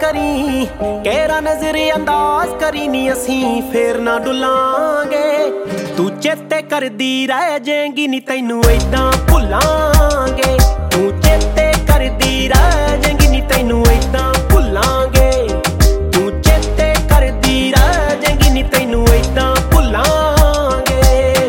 करी कहरा नजर अंदाज करी नी असी फेर ना डुलांगे तू चेते कर दी रह जाएगी नी तैनू ऐदां भुलांगे तू चेते कर दी रह जाएगी नी तैनू ऐदां भुलांगे तू चेते कर दी रह जाएगी नी तैनू ऐदां भुलांगे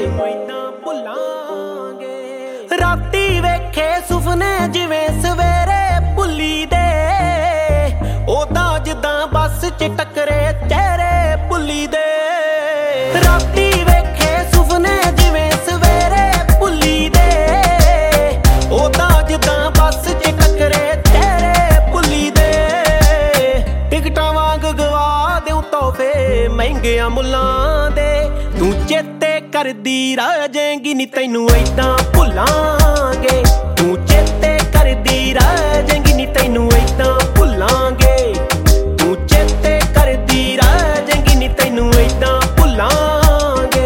राती वेखे सुपने जिवें सवेरे भुली दे ओदा जिद्दां बस च टकरे चेहरे भुली दे राती वेखे सुपने जिवें सवेरे भुली दे ओदा जिद्दां बस च टकरे चेहरे भुली दे टिकटां वांग गवा देऊं तोहफे महंगियां मुल्लां दे तू चेते कर दी रह जाएगी नी तैनू ऐदां भुलांगे तू चेते कर दी रह जाएगी नी तैनू ऐदां भुलांगे तू चेते कर दी रह जाएगी नी तैनू ऐदां भुलांगे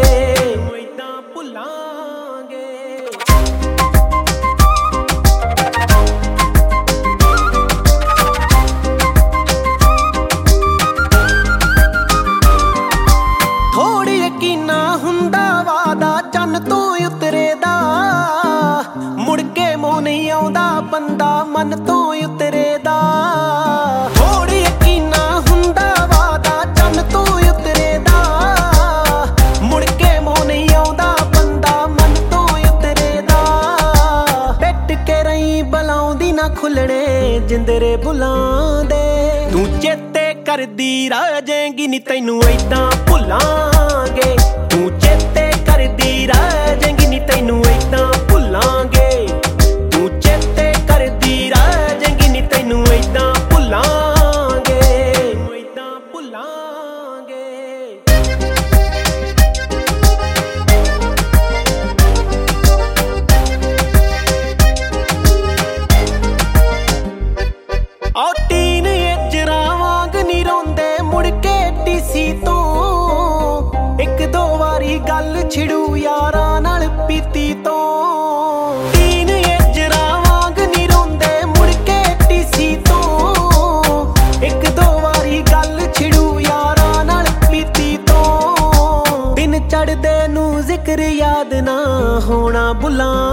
थोड़ी यकीना हुंदा वादा चन्न तो उतरे दा मुड़ के मोह नहीं आउंदा बंदा मन तो उतरे दा थोड़ी यकीना हुंदा वादा चन्न तो उतरे दा मुड़ के मोह नहीं आउंदा बंदा मन तो उतरे दा पिट के रही बलाउंदी ना खुलने जिंदरे बुलांदे तू चेते कर दी रह जाएगी नी तैनू ऐदां भुलांगे तू चेते कर दी रह जाएगी नी तैनू ऐदां भुलांगे तू चेते कर दी रह जाएगी नी तैनू ऐदां भुलांगे ओ टीन एजरा वांग नी रोंदे मुड़ के टीसी तो एक दो वारी गल छिड़ू यारां नाल पीती तो टीन एजरा वांग नी रोंदे मुड़ के टीसी तो एक दो वारी गल छिड़ू यारां नाल पीती तो दिन चढ़दे नू जिक्र याद ना होना बुला